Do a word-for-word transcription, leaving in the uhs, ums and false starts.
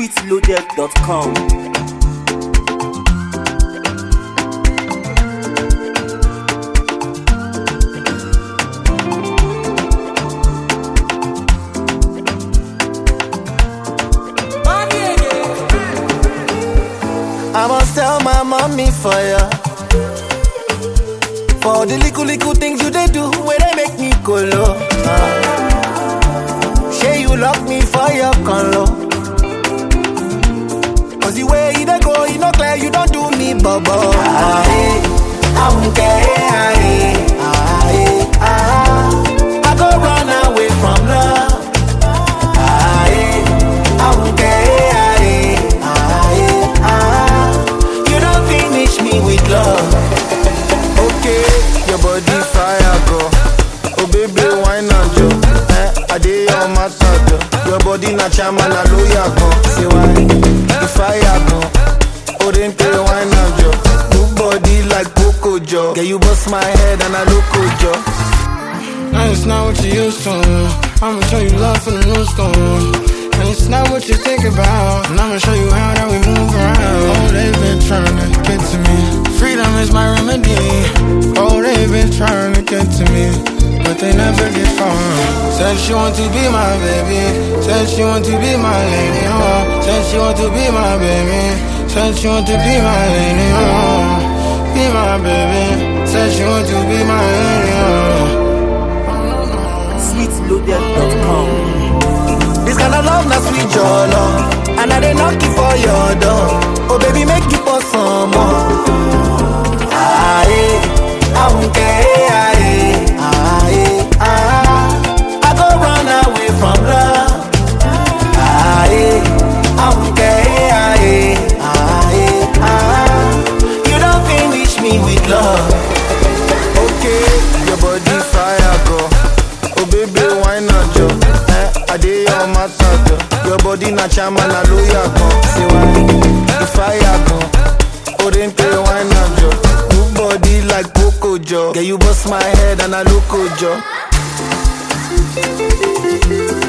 sweet loaded dot com. I must tell my mommy for ya. For the little little things you they do, where they make me go low. Uh. Say you lock me for your color. Cause the way you they go, you know clear, you don't do me bubble. Aye, I won't care. Aye, aye, aye. I go run away from love. Aye, I won't care. Aye, aye, aye. You don't finish me with love. Okay, your body fire go. Oh baby, wine and jo. Eh, I dey on my tattoo. Your body na chama na loya go. Say why? The fire go. Oh then play wine and jo. Good body like Coco Jo. Yeah, you bust my head and I look jo. Now it's not what you used to. I'ma show you love from the new school. And it's not what you think about. And I'ma show you how that we move around. Oh, they've been trying to get to me. Freedom is my remedy. Oh, they've been trying to get to me, but they never get far. Said she want to be my baby. Said she want to be my lady. Oh, said she want to be my baby. Said she want to be my lady. Oh, be my baby. Said she want to be my lady. Oh. sweet loaded dot com. This kind of love na sweet your love. And I dey knock you for your door. Oh baby, make you pour some more. Aye, I won't care. Aye, aye, aye. I go run away from love. Aye, I won't care. Aye, aye, aye. You don't finish me with love. Okay, your body fire go. Oh baby, wine and jo. Eh, I dey on my tattoo. Your body na chama na loya go. Say why? The fire go. Oh then play wine and jo. Good body like Coco Jo. Yeah, you bust my head and I look jo.